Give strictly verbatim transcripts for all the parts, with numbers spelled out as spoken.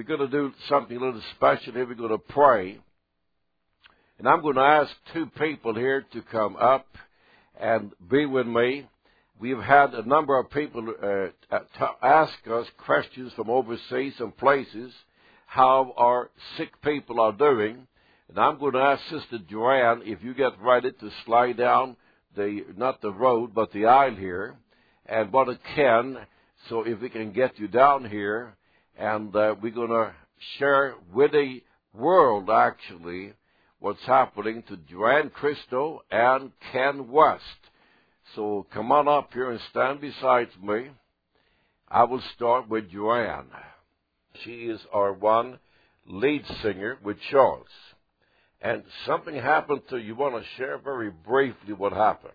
we're going to do something a little special here. We're going to pray. And I'm going to ask two people here to come up and be with me. We've had a number of people uh, to ask us questions from overseas and places, how our sick people are doing. And I'm going to ask Sister Joanne, if you get ready to slide down the, not the road, but the aisle here, and Brother Ken, so if we can get you down here, and uh, we're going to share with the world, actually, what's happening to Joanne Christo and Ken West. So come on up here and stand beside me. I will start with Joanne. She is our one lead singer with Charles. And something happened to you. You want to share very briefly what happened?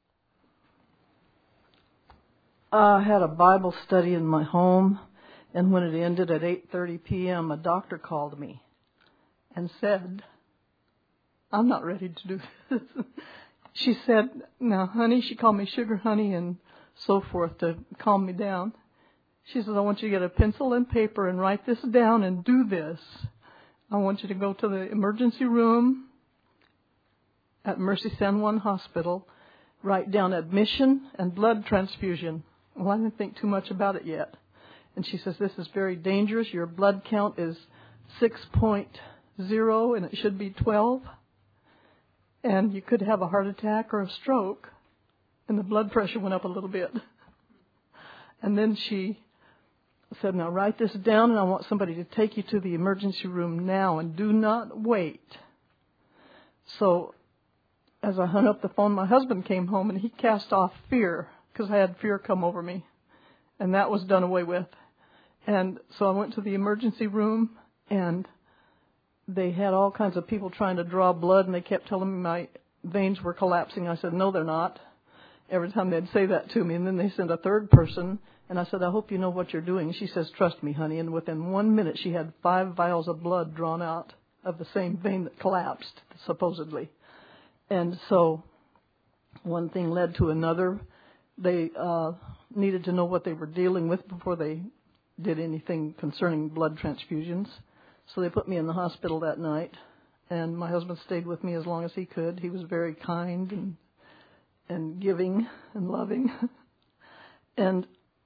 I had a Bible study in my home, and when it ended at eight thirty p.m., a doctor called me and said, I'm not ready to do this. She said, now, honey, she called me sugar honey and so forth to calm me down. She says, I want you to get a pencil and paper and write this down and do this. I want you to go to the emergency room at Mercy San Juan Hospital, write down admission and blood transfusion. Well, I didn't think too much about it yet. And she says, this is very dangerous. Your blood count is six point oh and it should be twelve. And you could have a heart attack or a stroke. And the blood pressure went up a little bit. And then she said, now write this down, and I want somebody to take you to the emergency room now, and do not wait. So as I hung up the phone, my husband came home, and he cast off fear, because I had fear come over me. And that was done away with. And so I went to the emergency room, and they had all kinds of people trying to draw blood, and they kept telling me my veins were collapsing. I said, no, they're not. Every time they'd say that to me, and then they sent a third person, and I said, I hope you know what you're doing. She says, trust me, honey. And within one minute, she had five vials of blood drawn out of the same vein that collapsed, supposedly. And so one thing led to another. They uh, needed to know what they were dealing with before they did anything concerning blood transfusions. So they put me in the hospital that night, and my husband stayed with me as long as he could. He was very kind and and giving and loving. And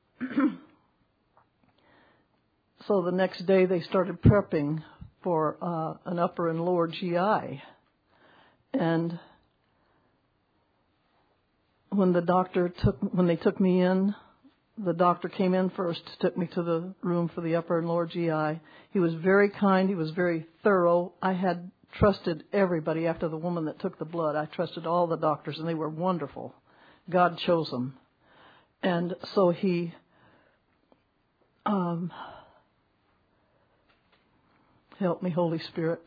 so the next day they started prepping for uh, an upper and lower G I. And when the doctor took, when they took me in, the doctor came in first, took me to the room for the upper and lower G I. He was very kind. He was very thorough. I had trusted everybody after the woman that took the blood. I trusted all the doctors, and they were wonderful. God chose them. And so he um, help me, Holy Spirit.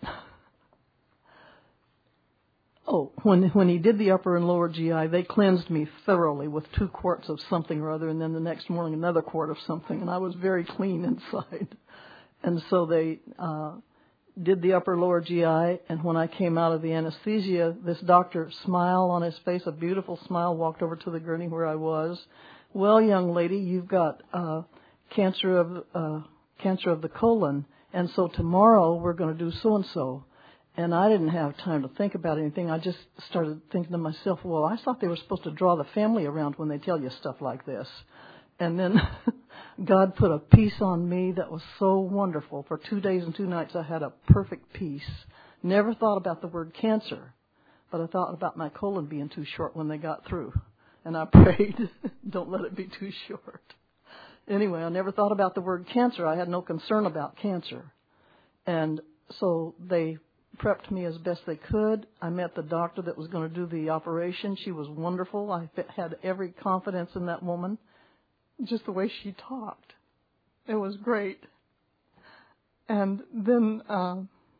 Oh, when when he did the upper and lower G I, they cleansed me thoroughly with two quarts of something or other, and then the next morning another quart of something, and I was very clean inside. And so they uh, did the upper lower G I, and when I came out of the anesthesia, this doctor, smile on his face, a beautiful smile, walked over to the gurney where I was. Well, young lady, you've got uh, cancer of uh, cancer of the colon, and so tomorrow we're going to do so and so. And I didn't have time to think about anything. I just started thinking to myself, well, I thought they were supposed to draw the family around when they tell you stuff like this. And then God put a peace on me that was so wonderful. For two days and two nights, I had a perfect peace. Never thought about the word cancer, but I thought about my colon being too short when they got through. And I prayed, don't let it be too short. Anyway, I never thought about the word cancer. I had no concern about cancer. And so they prepped me as best they could. I met the doctor that was going to do the operation. She was wonderful. I had every confidence in that woman. Just the way she talked. It was great. And then uh,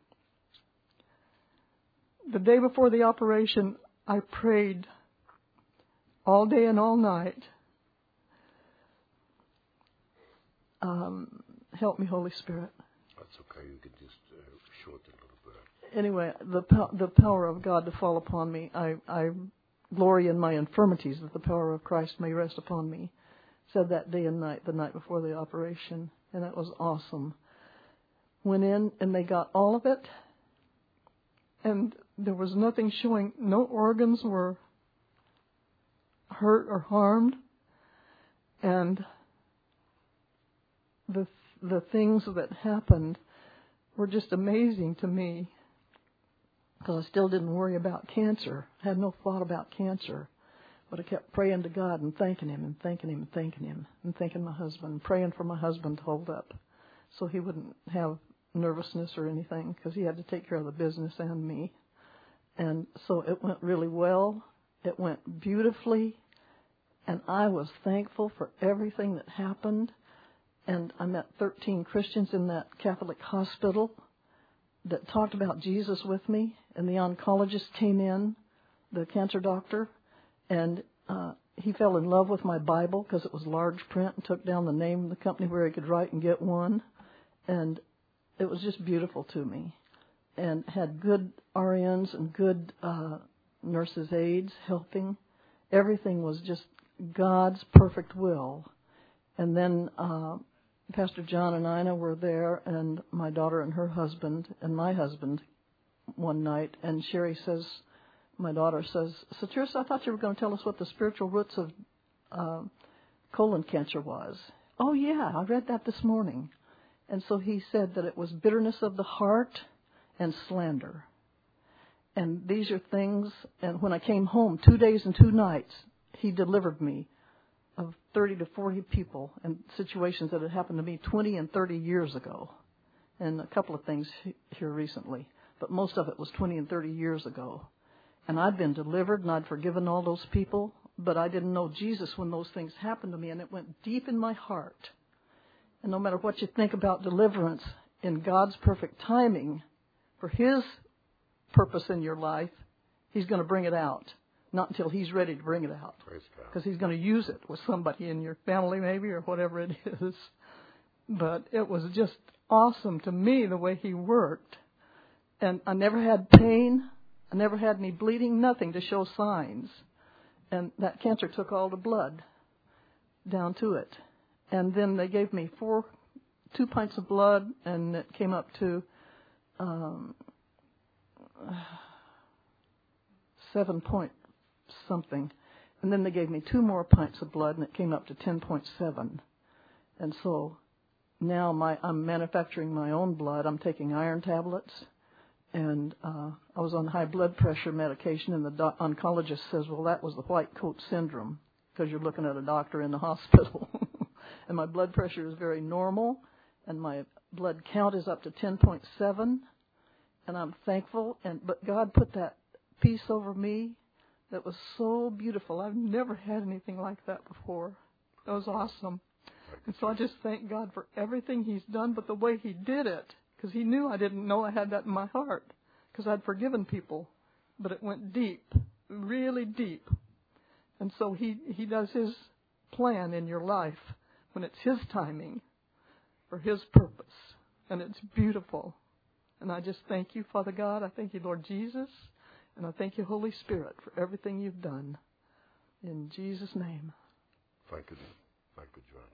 the day before the operation, I prayed all day and all night. Um, help me, Holy Spirit. That's okay. You can just uh, shorten a little bit. Anyway, the the power of God to fall upon me. I, I glory in my infirmities, that the power of Christ may rest upon me. Said that day and night, the night before the operation, and that was awesome. went in and they got all of it. And there was nothing showing. No organs were hurt or harmed. And the the things that happened were just amazing to me, because I still didn't worry about cancer. I had no thought about cancer. But I kept praying to God and thanking Him and thanking Him and thanking Him and thanking my husband and praying for my husband to hold up so he wouldn't have nervousness or anything, because he had to take care of the business and me. And so it went really well. It went beautifully. And I was thankful for everything that happened. And I met thirteen Christians in that Catholic hospital that talked about Jesus with me. And the oncologist came in, the cancer doctor, and uh, he fell in love with my Bible because it was large print, and took down the name of the company where he could write and get one. And it was just beautiful to me. And had good R Ns and good uh, nurses' aides helping. Everything was just God's perfect will. And then uh, Pastor John and Ina were there, and my daughter and her husband, and my husband one night. And Sherry says, my daughter says, so Teresa, I thought you were going to tell us what the spiritual roots of uh, colon cancer was. Oh, yeah, I read that this morning. And so he said that it was bitterness of the heart and slander. And these are things, and when I came home, two days and two nights, he delivered me of thirty to forty people and situations that had happened to me twenty and thirty years ago. And a couple of things here recently. But most of it was twenty and thirty years ago. And I'd been delivered, and I'd forgiven all those people, but I didn't know Jesus when those things happened to me, and it went deep in my heart. And no matter what you think about deliverance, in God's perfect timing, for His purpose in your life, He's going to bring it out. Not until He's ready to bring it out. Because He's going to use it with somebody in your family maybe, or whatever it is. But it was just awesome to me the way He worked. And I never had pain. I never had any bleeding, nothing to show signs. And that cancer took all the blood down to it. And then they gave me four, two pints of blood, and it came up to um, seven point something. And then they gave me two more pints of blood, and it came up to ten point seven. And so now my I'm manufacturing my own blood. I'm taking iron tablets. And uh, I was on high blood pressure medication, and the doc- oncologist says, well, that was the white coat syndrome, because you're looking at a doctor in the hospital. And my blood pressure is very normal, and my blood count is up to ten point seven, and I'm thankful. And but God put that peace over me that was so beautiful. I've never had anything like that before. That was awesome. And so I just thank God for everything He's done, but the way He did it. Because He knew I didn't know I had that in my heart. Because I'd forgiven people. But it went deep. Really deep. And so he, he does His plan in your life. When it's His timing. For His purpose. And it's beautiful. And I just thank You, Father God. I thank You, Lord Jesus. And I thank You, Holy Spirit, for everything You've done. In Jesus' name. Thank you. Thank you, John.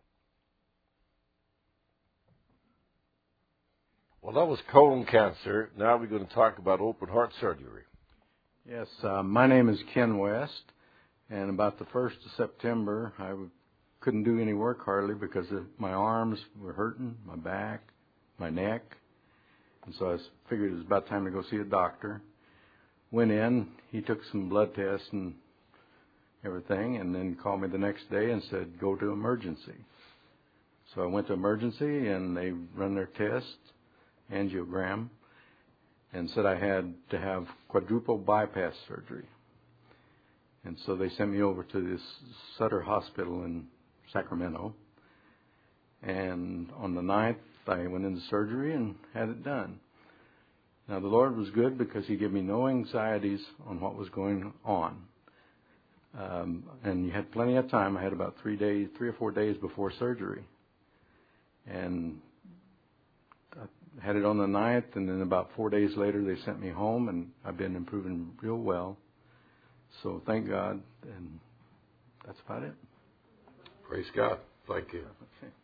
Well, that was colon cancer. Now we're going to talk about open heart surgery. Yes, uh, my name is Ken West, and about the first of September, I w- couldn't do any work hardly because of my arms were hurting, my back, my neck, and so I figured it was about time to go see a doctor. Went in, he took some blood tests and everything, and then called me the next day and said, go to emergency. So I went to emergency, and they run their test, angiogram, and said I had to have quadruple bypass surgery. And so they sent me over to this Sutter Hospital in Sacramento. And on the ninth, I went into surgery and had it done. Now, the Lord was good because He gave me no anxieties on what was going on. Um, and you had plenty of time. I had about three days, three or four days before surgery. And I had it on the ninth, and then about four days later, they sent me home, and I've been improving real well. So thank God, and that's about it. Praise God. Thank you. Okay.